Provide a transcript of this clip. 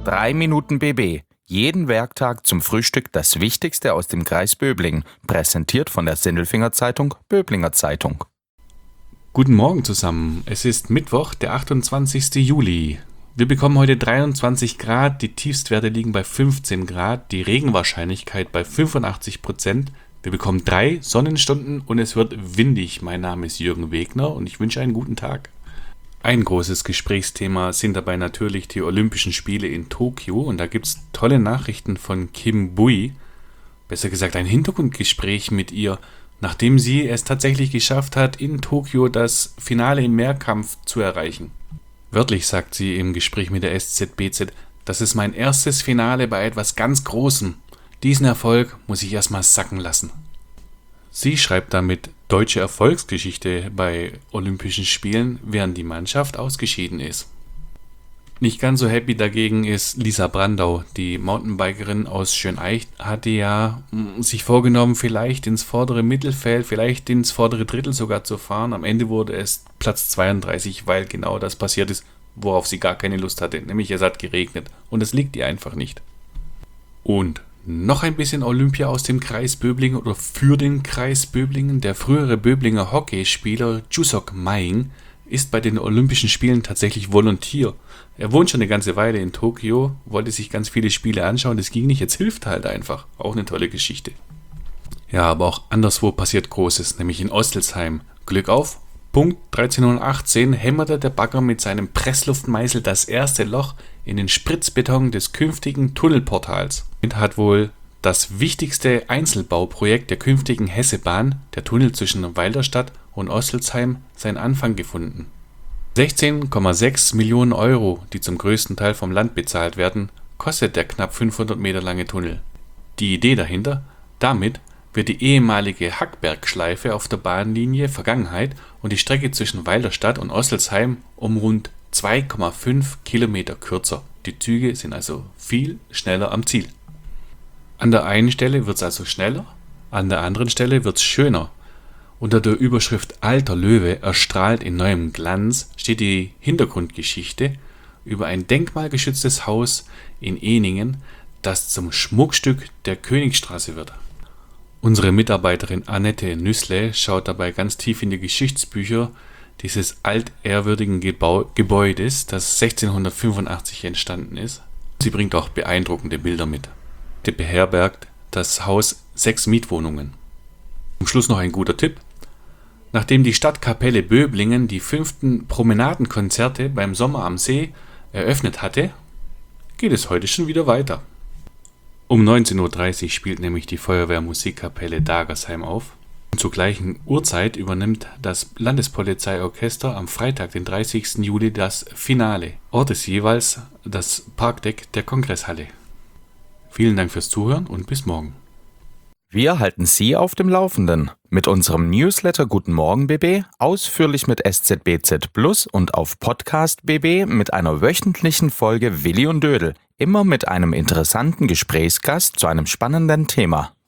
3 Minuten BB. Jeden Werktag zum Frühstück das Wichtigste aus dem Kreis Böblingen. Präsentiert von der Sindelfinger Zeitung, Böblinger Zeitung. Guten Morgen zusammen. Es ist Mittwoch, der 28. Juli. Wir bekommen heute 23 Grad, die Tiefstwerte liegen bei 15 Grad, die Regenwahrscheinlichkeit bei 85%. Wir bekommen 3 Sonnenstunden und es wird windig. Mein Name ist Jürgen Wegner und ich wünsche einen guten Tag. Ein großes Gesprächsthema sind dabei natürlich die Olympischen Spiele in Tokio und da gibt es tolle Nachrichten von Kim Bui, besser gesagt ein Hintergrundgespräch mit ihr, nachdem sie es tatsächlich geschafft hat, in Tokio das Finale im Mehrkampf zu erreichen. Wörtlich sagt sie im Gespräch mit der SZBZ, das ist mein erstes Finale bei etwas ganz Großem. Diesen Erfolg muss ich erstmal sacken lassen. Sie schreibt damit deutsche Erfolgsgeschichte bei Olympischen Spielen, während die Mannschaft ausgeschieden ist. Nicht ganz so happy dagegen ist Lisa Brandau. Die Mountainbikerin aus Schöneich hatte ja sich vorgenommen, vielleicht ins vordere Mittelfeld, vielleicht ins vordere Drittel sogar zu fahren. Am Ende wurde es Platz 32, weil genau das passiert ist, worauf sie gar keine Lust hatte. Nämlich es hat geregnet und es liegt ihr einfach nicht. Und noch ein bisschen Olympia aus dem Kreis Böblingen oder für den Kreis Böblingen. Der frühere Böblinger Hockeyspieler Jusok Maing ist bei den Olympischen Spielen tatsächlich Volontier. Er wohnt schon eine ganze Weile in Tokio, wollte sich ganz viele Spiele anschauen, das ging nicht, jetzt hilft halt einfach. Auch eine tolle Geschichte. Ja, aber auch anderswo passiert Großes, nämlich in Ostelsheim. Glück auf, Punkt 13:18 hämmerte der Bagger mit seinem Pressluftmeißel das erste Loch in den Spritzbeton des künftigen Tunnelportals. Damit hat wohl das wichtigste Einzelbauprojekt der künftigen Hessebahn, der Tunnel zwischen Weilerstadt und Ostelsheim, seinen Anfang gefunden. 16,6 Millionen Euro, die zum größten Teil vom Land bezahlt werden, kostet der knapp 500 Meter lange Tunnel. Die Idee dahinter? Damit wird die ehemalige Hackbergschleife auf der Bahnlinie Vergangenheit und die Strecke zwischen Weilerstadt und Ostelsheim um rund 2,5 Kilometer kürzer. Die Züge sind also viel schneller am Ziel. An der einen Stelle wird es also schneller, an der anderen Stelle wird es schöner. Unter der Überschrift Alter Löwe erstrahlt in neuem Glanz steht die Hintergrundgeschichte über ein denkmalgeschütztes Haus in Ehningen, das zum Schmuckstück der Königstraße wird. Unsere Mitarbeiterin Annette Nüssle schaut dabei ganz tief in die Geschichtsbücher dieses altehrwürdigen Gebäudes, das 1685 entstanden ist. Sie bringt auch beeindruckende Bilder mit. Beherbergt das Haus 6 Mietwohnungen. Zum Schluss noch ein guter Tipp. Nachdem die Stadtkapelle Böblingen die 5. Promenadenkonzerte beim Sommer am See eröffnet hatte, geht es heute schon wieder weiter. Um 19:30 Uhr spielt nämlich die Feuerwehrmusikkapelle Dagersheim auf. Und zur gleichen Uhrzeit übernimmt das Landespolizeiorchester am Freitag, den 30. Juli, das Finale. Ort ist jeweils das Parkdeck der Kongresshalle. Vielen Dank fürs Zuhören und bis morgen. Wir halten Sie auf dem Laufenden mit unserem Newsletter Guten Morgen BB, ausführlich mit SZBZ Plus und auf Podcast BB mit einer wöchentlichen Folge Willi und Dödel, immer mit einem interessanten Gesprächsgast zu einem spannenden Thema.